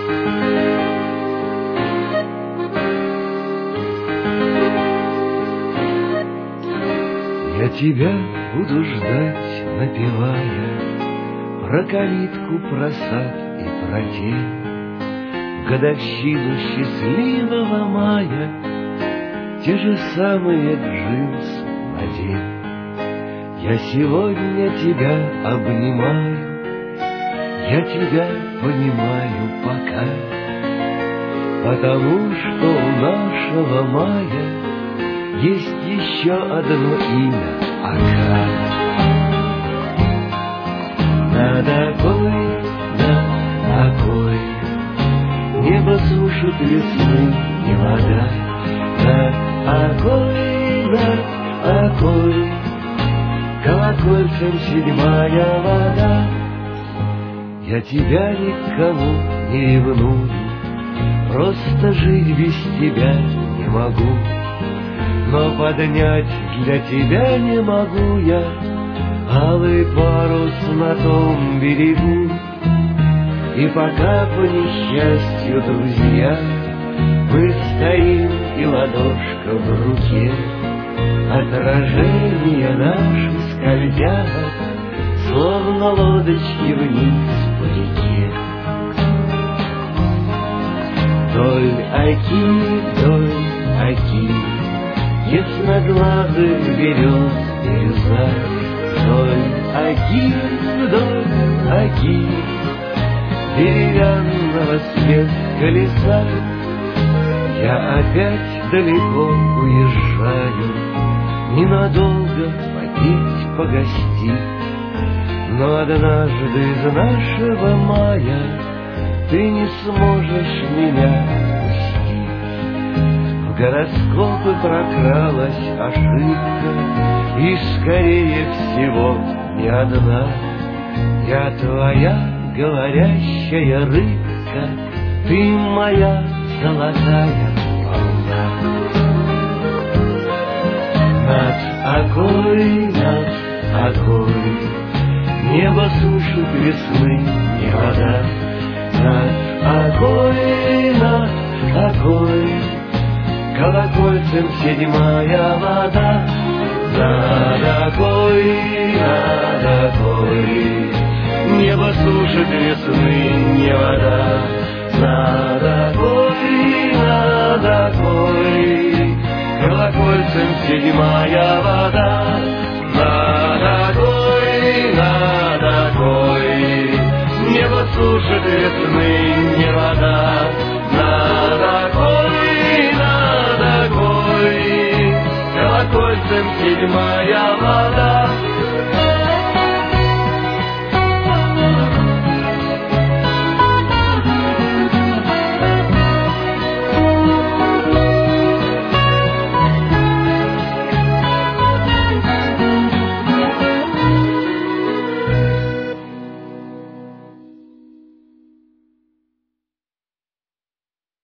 Я тебя буду ждать, напевая про калитку, про сад и про тень, годовщину счастливого мая, те же самые джинсы надень. Я сегодня тебя обнимаю, я тебя понимаю пока, потому что у нашего мая есть еще одно имя — Ака. Над Окой, над Окой небо сушит весны не вода. Над Окой колокольцем седьмая вода. Я тебя никому не ревную, просто жить без тебя не могу. Но поднять для тебя не могу я алый парус на том берегу. И пока по несчастью, друзья, мы стоим и ладошка в руке, отражения наши скользят, словно лодочки вниз по реке. Вдоль Оки, ясноглазых берез бирюза. Вдоль Оки, деревянного свет колеса. Я опять далеко уезжаю, ненадолго попить, погостить. Но однажды из нашего мая ты не сможешь меня отпустить. В гороскопы прокралась ошибка, и скорее всего не одна. Я твоя говорящая рыбка, ты моя золотая волна. Над Окой небо сушит весны не вода. Над Окой колокольцем седьмая вода. Над Окой небо сушит весны не вода. Над Окой колокольцем седьмая вода. Над Окой небо сушит весны не вода. Над Окой колокольцем седьмая вода.